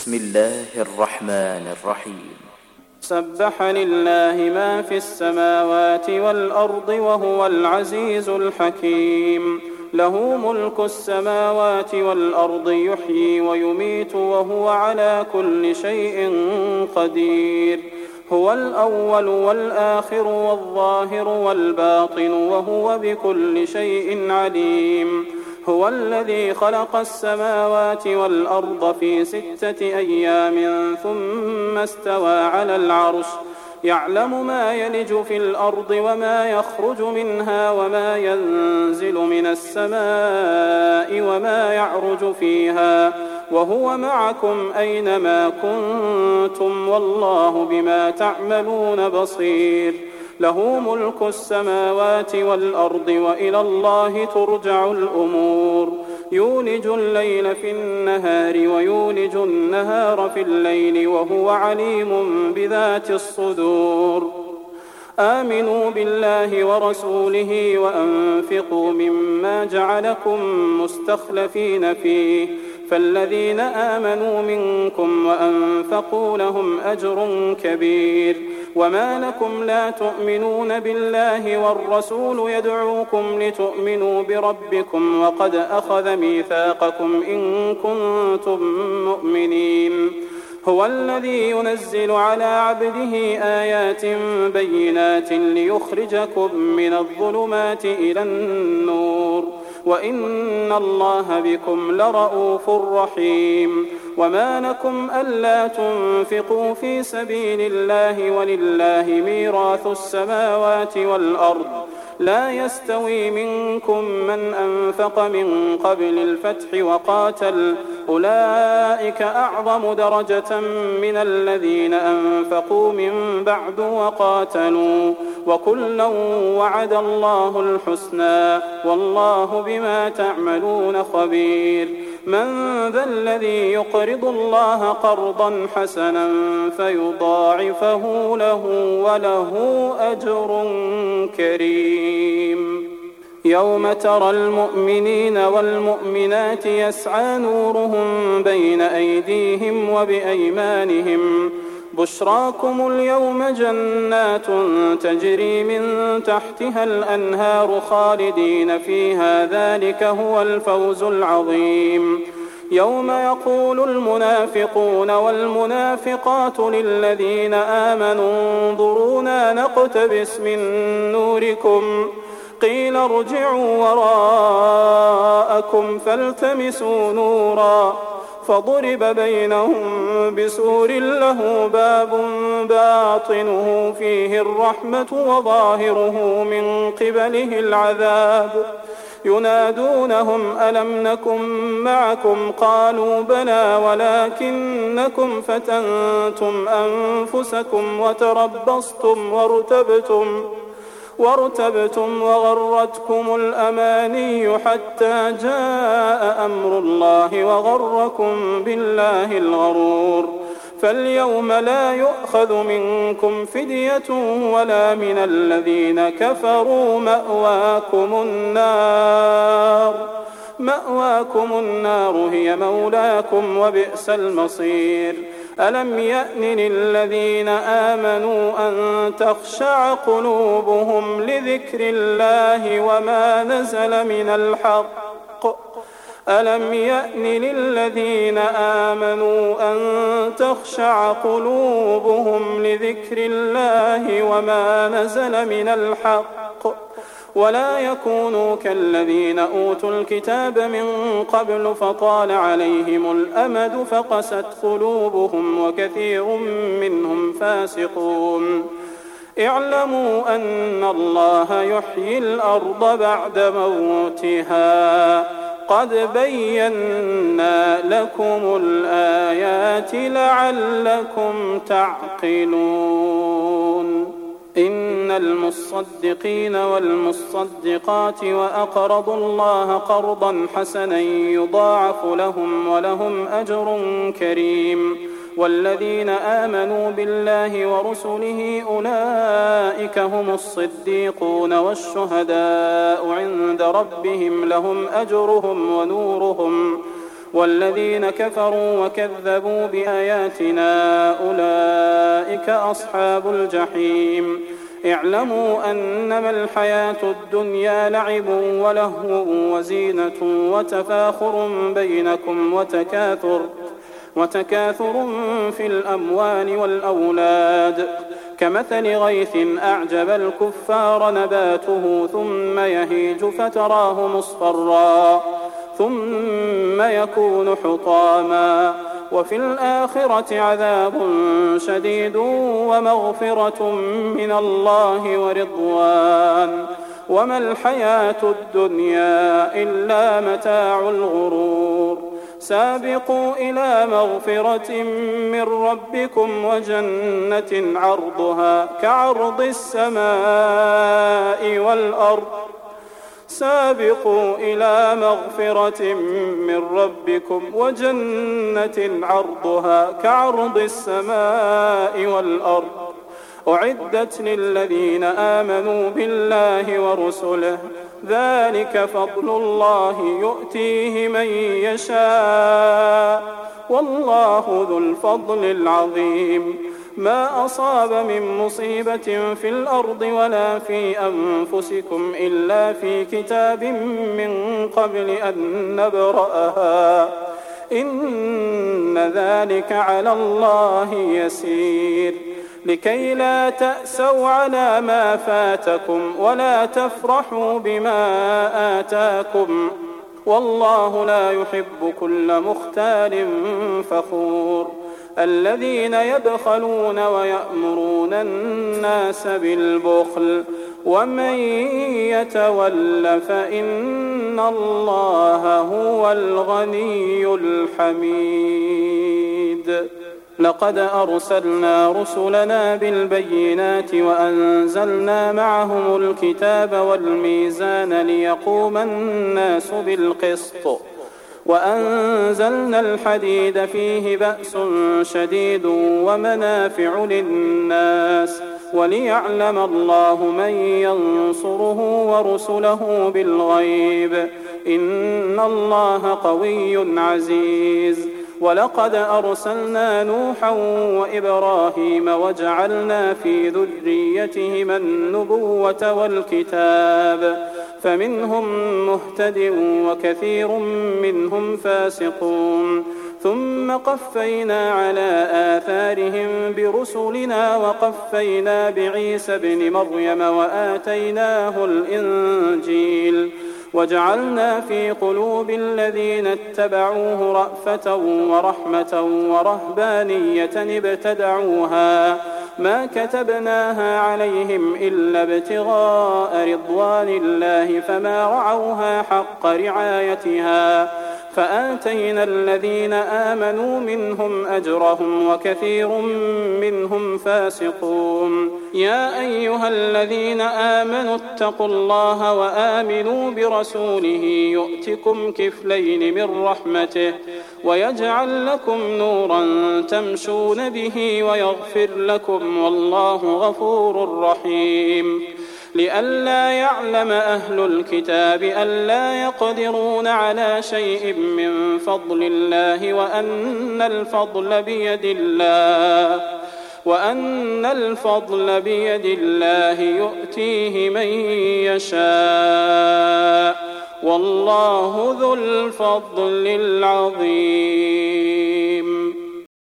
بسم الله الرحمن الرحيم سبح لله ما في السماوات والأرض وهو العزيز الحكيم له ملك السماوات والأرض يحيي ويميت وهو على كل شيء قدير هو الأول والآخر والظاهر والباطن وهو بكل شيء عليم هو الذي خلق السماوات والأرض في 6 أيام ثم استوى على العرش يعلم ما يلج في الأرض وما يخرج منها وما ينزل من السماء وما يعرج فيها وهو معكم أينما كنتم والله بما تعملون بصير له ملك السماوات والأرض وإلى الله ترجع الأمور يولج الليل في النهار ويولج النهار في الليل وهو عليم بذات الصدور آمنوا بالله ورسوله وأنفقوا مما جعلكم مستخلفين فيه فالذين آمنوا منكم وأنفقوا لهم أجر كبير وما لكم لا تؤمنون بالله والرسول يدعوكم لتؤمنوا بربكم وقد أخذ ميثاقكم إن كنتم مؤمنين هو الذي ينزل على عبده آيات بينات ليخرجكم من الظلمات إلى النور وإن الله بكم لرءوف رحيم وما لكم ألا تنفقوا في سبيل الله ولله ميراث السماوات والأرض لا يستوي منكم من أنفق من قبل الفتح وقاتل أولئك أعظم درجة من الذين أنفقوا من بعد وقاتلوا وكلا وعد الله الحسنى والله بما تعملون خبير من ذا الذي يقرض الله قرضا حسنا فيضاعفه له وله أجر كريم يوم ترى المؤمنين والمؤمنات يسعى نورهم بين أيديهم وبأيمانهم بشراكم اليوم جنات تجري من تحتها الأنهار خالدين فيها ذلك هو الفوز العظيم يوم يقول المنافقون والمنافقات للذين آمنوا انظرونا نقتبس من نوركم قيل ارجعوا وراءكم فالتمسوا نورا فضرب بينهم بسور له باب باطنه فيه الرحمة وظاهره من قبله العذاب ينادونهم ألم نكن معكم قالوا بلى ولكنكم فتنتم أنفسكم وتربصتم وارتبتم وغرتكم الأماني حتى جاء أمر الله وغركم بالله الغرور فاليوم لا يؤخذ منكم فدية ولا من الذين كفروا مأواكم النار هي مولاكم وبئس المصير ألم يأن للذين آمنوا أن تخشع قلوبهم لذكر الله وما نزل من الحق ألم يأن للذين آمنوا أن تخشع قلوبهم لذكر الله وما نزل من الحق ولا يكونوا كالذين أوتوا الكتاب من قبل فطال عليهم الأمد فقست قلوبهم وكثير منهم فاسقون اعلموا أن الله يحيي الأرض بعد موتها قد بينا لكم الآيات لعلكم تعقلون إن المصدقين والمصدقات وأقرضوا الله قرضا حسنا يضاعف لهم ولهم أجر كريم والذين آمنوا بالله ورسله أولئك هم الصديقون والشهداء عند ربهم لهم أجرهم والذين كفروا وكذبوا بآياتنا أولئك أصحاب الجحيم اعلموا أنما الحياة الدنيا لعب ولهو وزينة وتفاخر بينكم وتكاثر في الأموال والأولاد كمثل غيث أعجب الكفار نباته ثم يهيج فتراه مصفرا ثم يكون حطاما وفي الآخرة عذاب شديد ومغفرة من الله ورضوان وما الحياة الدنيا إلا متاع الغرور سابقوا إلى مغفرة من ربكم وجنة عرضها كعرض السماء والأرض سابقوا إلى مغفرة من ربكم وجنة عرضها كعرض السماء والأرض أعدت للذين آمنوا بالله ورسله ذلك فضل الله يؤتيه من يشاء والله ذو الفضل العظيم ما أصاب من مصيبة في الأرض ولا في أنفسكم إلا في كتاب من قبل أن نبرأها إن ذلك على الله يسير لكي لا تأسوا على ما فاتكم ولا تفرحوا بما آتاكم والله لا يحب كل مختال فخور الذين يبخلون ويأمرون الناس بالبخل ومن يتول فإن الله هو الغني الحميد لقد أرسلنا رسلنا بالبينات وأنزلنا معهم الكتاب والميزان ليقوم الناس بالقسط وأنزلنا الحديد فيه بأس شديد ومنافع للناس وليعلم الله من ينصره ورسله بالغيب إن الله قوي عزيز ولقد أرسلنا نوحا وإبراهيم وجعلنا في ذريتهما النبوة والكتاب فمنهم مهتد وكثير منهم فاسقون ثم قفينا على آثارهم برسلنا وقفينا بعيسى ابن مريم وآتيناه الإنجيل وجعلنا في قلوب الذين اتبعوه رأفة ورحمة ورهبانية ابتدعوها ما كتبناها عليهم إلا ابتغاء رضوان الله فما رعوها حق رعايتها فآتينا الذين آمنوا منهم أجرهم وكثير منهم فاسقون يا أيها الذين آمنوا اتقوا الله وآمنوا برسوله يؤتكم كفلين من رحمته ويجعل لكم نورا تمشون به ويغفر لكم والله غفور رحيم لئلا يعلم أهل الكتاب ألا يقدرون على شيء من فضل الله وأن الفضل بيد الله يؤتيه من يشاء والله ذو الفضل العظيم